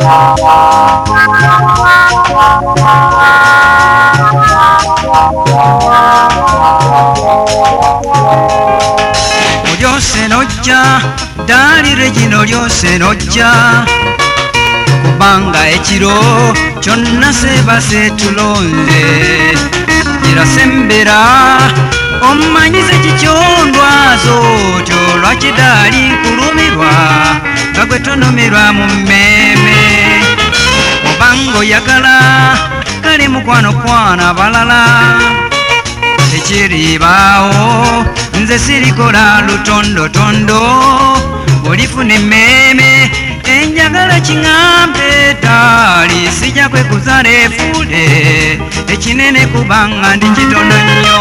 Olyose nojja ddaali Regina olyose nojja kubanga ekiro kyonna sebase tulonze gira sembera omanyize kikyondwazo otyo lwaki ddaali nkulumirwa nga gwe tonumirwa mu mmeeme obanga oyagala kale mukwano kwana balala tekiribaawo nze sirikola lutondotondo olifuna emmeeme enjagala kiŋambe ddaali sijja kwekuza leefuule ekinene kubanga ndi kitono nnyo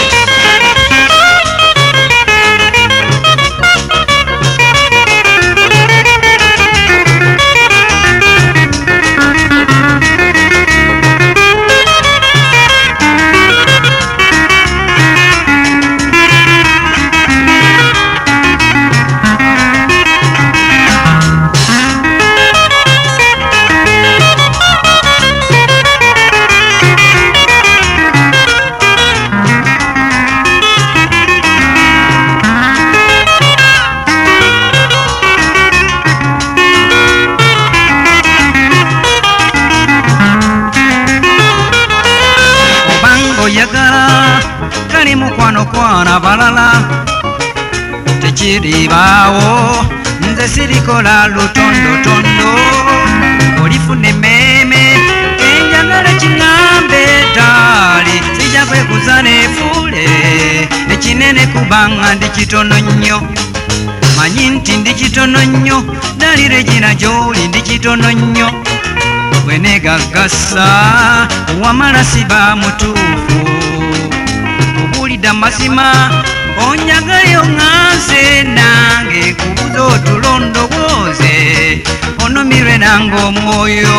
oyagala kali mukwano kwana balala tekiribaawo nze sirikola lutondotondo olifuna emmeeme enjagala kiŋambe ddaali sijja kwekuza neefuule ekinene kubanga ndi kitono nnyo manyi nti ndi kitono nnyo ddaali Regina gy'oli ndi kitono nnyo bwenegagasa wamala siba mutuufu obulidde amazima onjagale oŋŋanze nange kubuza otulo ndowooze onumirwe nange omwoyo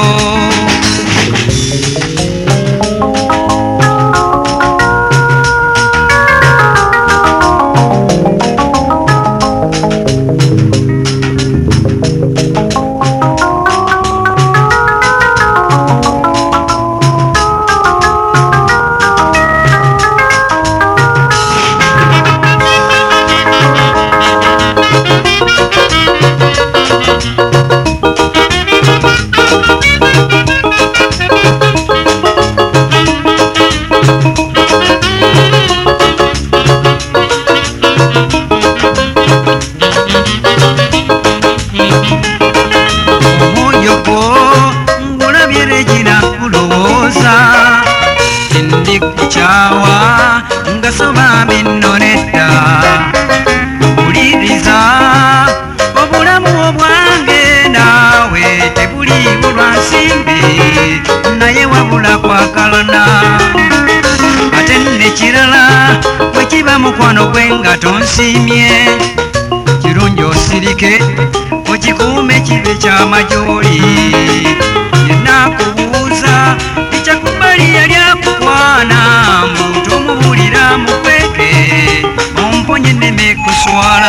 kukyawa ngasoba bino nedda wuliriza obulamu obwange naawe tebuliiwo lwa nsimbi naye wabula kwakalana ate nekirala bwe kiba mukwano gwe nga tonsiimye kirungi osirike okikuume kibe kyamajooli yenakubuuza ekyakubali yali akukwana mbu tomubulira mukweke omponye enneme kuswala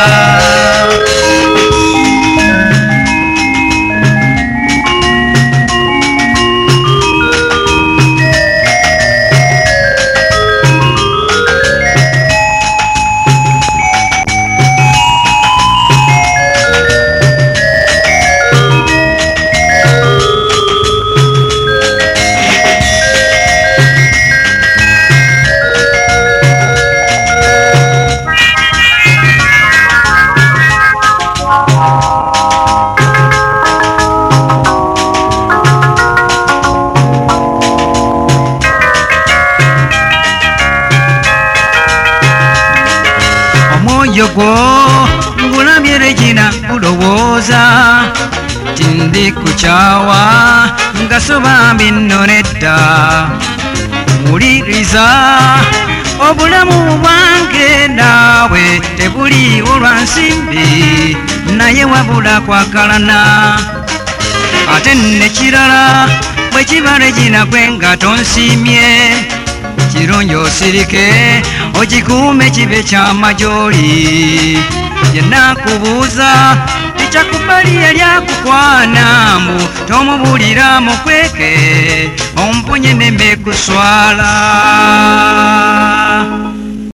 yogwo ngulabye Regina kulowooza tindi kukyawa ngasoba bino nedda wuliriza obulamu bwange naawe tebuliiwo lwa nsimbi naye wabula kwakalana ate nekirala bwe kiba Regina gwe nga tonsiimye kirungi osirike okikuume kibe kyamajooli yenakubuuza ekyakubali yali akukwana mbu tomubulira mukweke omponye nembe kuswala